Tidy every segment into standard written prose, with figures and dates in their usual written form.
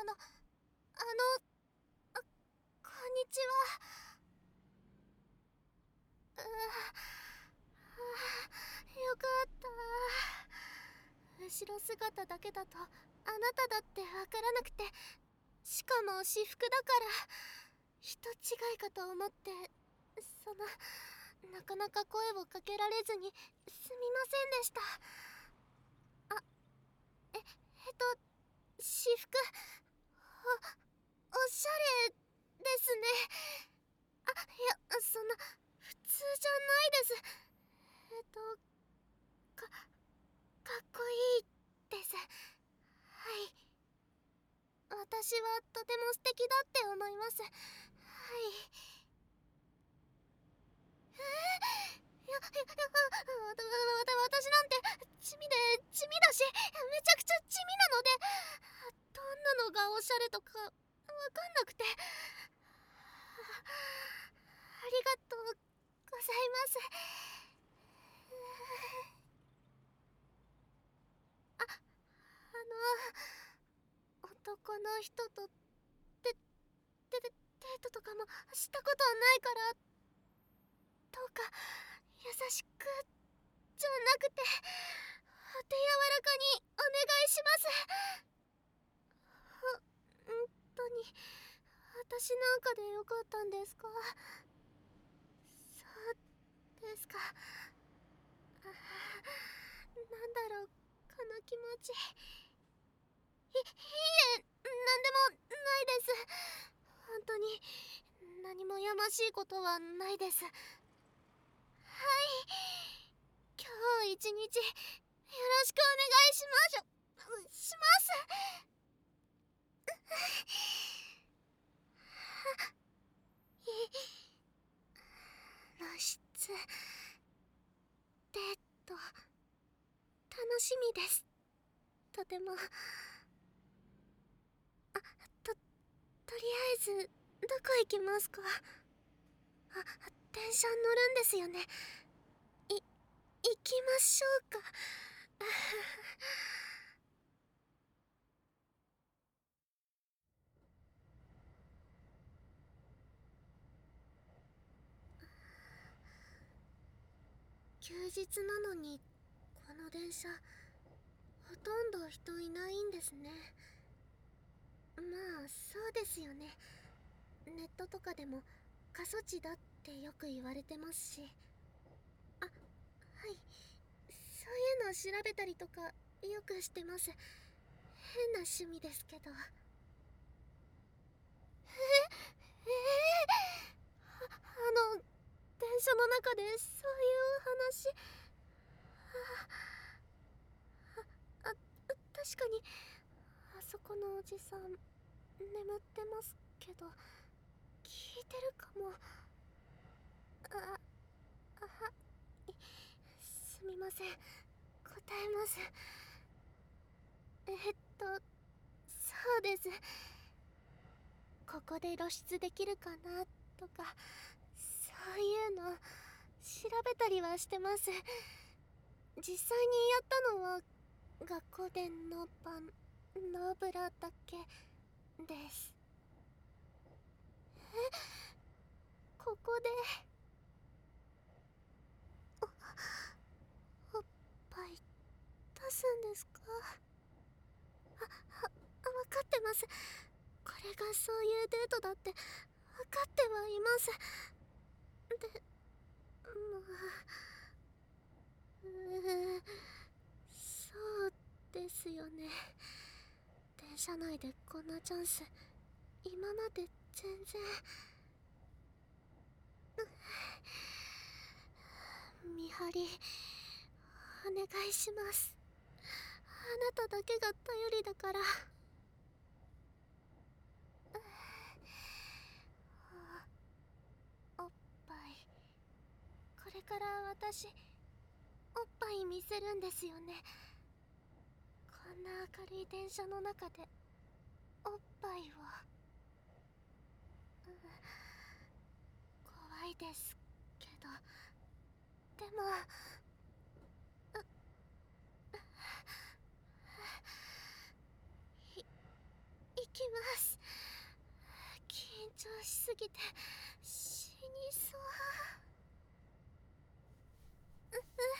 こんにちは。よかった。後ろ姿だけだとあなただってわからなくて、しかも私服だから人違いかと思って、なかなか声をかけられずにすみませんでした。あ、私服、おしゃれですね。いや、普通じゃないです。か、かっこいいです。はい。私はとても素敵だって思います。はい。私なんて地味で地味だし、めちゃくちゃ地味なので、どんなのがおしゃれとかわかんなくて。ありがとうございます。男の人とデートとかもしたことはないから、どうか優しくじゃなくて、お手柔らかにお願いします。本当に私なんかでよかったんですか？そうですか。なんだろう、この気持ち。いえ、なんでもないです。本当に何もやましいことはないです。はい。今日一日よろしくお願いします露出デート楽しみです。とても。とりあえずどこ行きますか？電車乗るんですよね。行きましょうか。休日なのにこの電車ほとんど人いないんですね。まあそうですよね。ネットとかでも過疎地だってよく言われてますし。はい、そういうの調べたりとかよくしてます。変な趣味ですけど。電車の中でそういう話。確かにあそこのおじさん眠ってますけど、聞いてるかも。あすみません、答えます。そうです。ここで露出できるかなとか、そういうの調べたりはしてます。実際にやったのは学校でノーパンノーブラだけです。ここでおっぱい出すんですか？分かってます。これがそういうデートだって分かってはいます。でもそうですよね。電車内でこんなチャンス今まで全然。見張りお願いします。あなただけが頼りだから。おっぱい、これから私おっぱい見せるんですよね。こんな明るい電車の中でおっぱいを。怖いですけど、でもいきましすぎて死にそう。や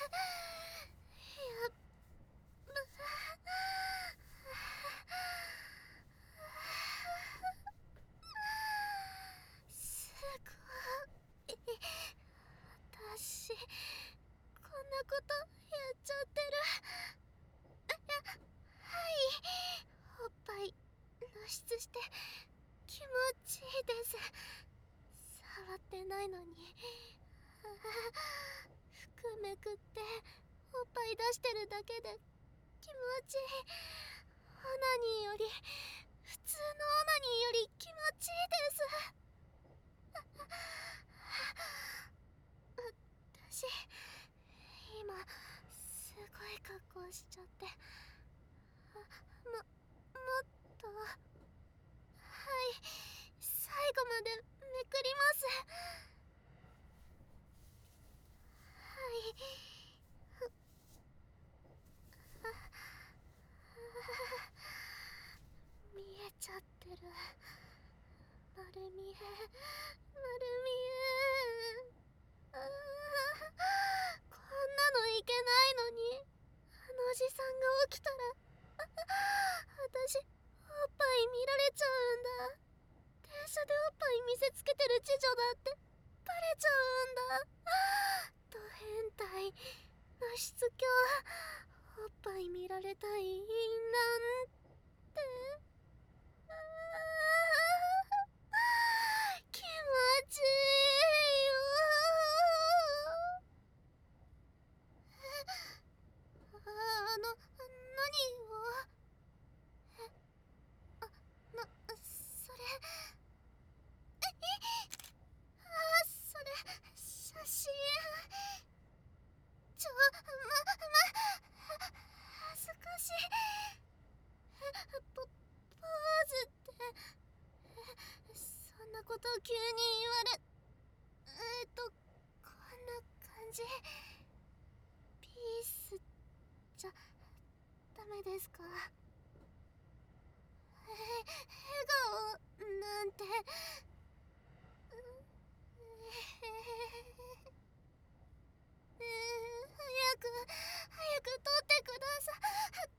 っば。すごい。私こんなことやっちゃってる。はい、おっぱい露出して気持ちいいです。触ってないのに服めくっておっぱい出してるだけで気持ちいい。オナニーより普通のオナニーより気持ちいいです。私今すごい格好しちゃって、もっと、はい、最後までめくります。はい。見えちゃってる。丸見え、丸見え。こんなのいけないのに、あのおじさんが起きたら私おっぱい見られちゃうんだ。電車でおっぱい見せつけてる次女だってバレちゃうんだ。ド変態、露出狂、おっぱい見られたいなんて。気持ちいいよ。何を。それそれ写真。恥ずかしい。ポーズってそんなこと急に言われ、こんな感じ。ピースじゃダメですか？笑顔なんて。早く撮ってください。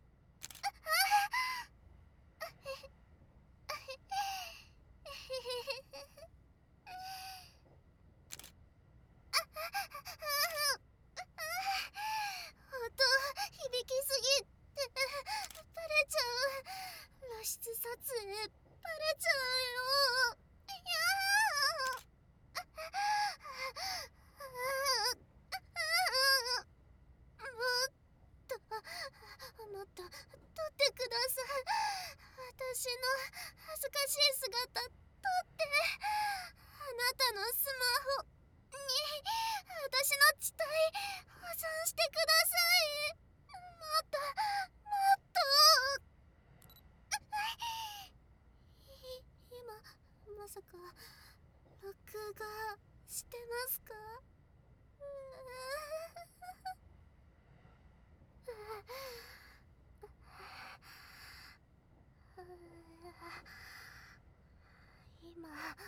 音響きすぎてバレちゃう。露出撮影バレちゃうよ。いやもっと撮ってください。私の恥ずかしい姿撮って。あなたのスマホに私の地帯保存してください。もっともっと。今まさか録画してますか？今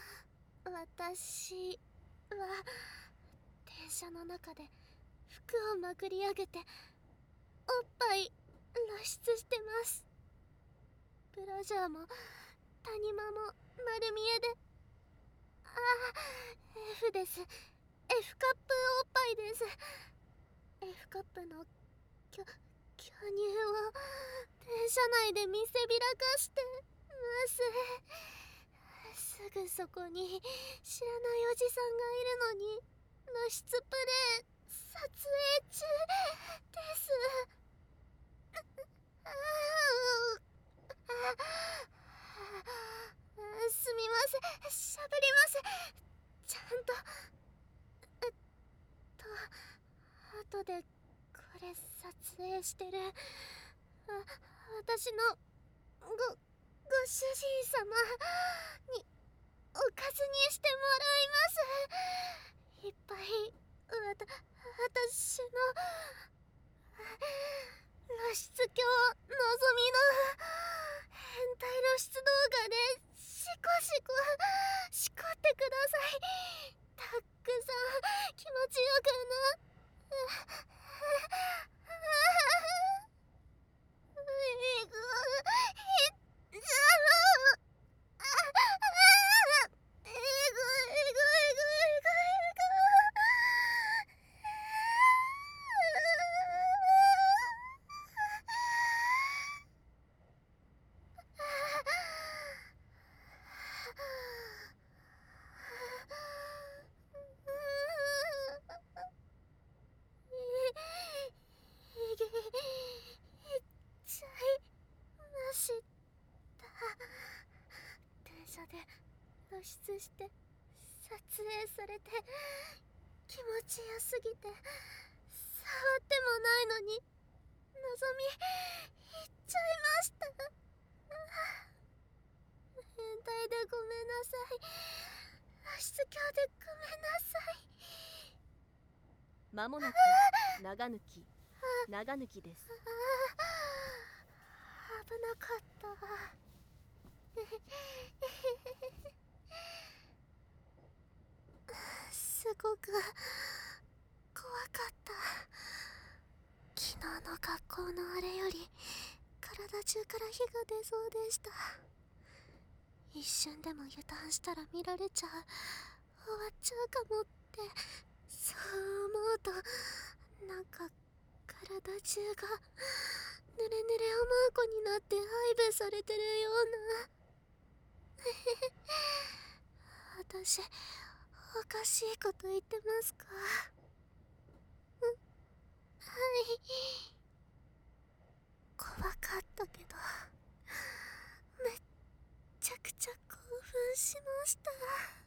私は電車の中で服をまくり上げておっぱい露出してます。ブラジャーも谷間も丸見えで。F です。F カップおっぱいです。F カップの巨乳を電車内で見せびらかしてます。すぐそこに知らないおじさんがいるのに露出プレイ撮影中です。すみません、しゃべります。ちゃんと後でこれ撮影してる。私のご主人様におかずにしてもらいます。いっぱい私の露出狂のぞみの変態露出動画でシコシコしこってください。たくさん気持ちよくえぐいっざえぐいぐいぐいぐいちゃいました。電車で露出して撮影されて気持ちよすぎて触ってもないのに望み行っちゃいました。変態でごめんなさい。足つきょうでごめんなさい。 間もなく長抜き長抜きです。 危なかった。すごく怖かった。昨日の学校のあれより体中から火が出そうでした。一瞬でも油断したら見られちゃう、終わっちゃうかもって、そう思うとなんか体中がぬれぬれおまんこになって配布されてるような。私おかしいこと言ってますか？はい。怖かったけどめっちゃくちゃ興奮しました。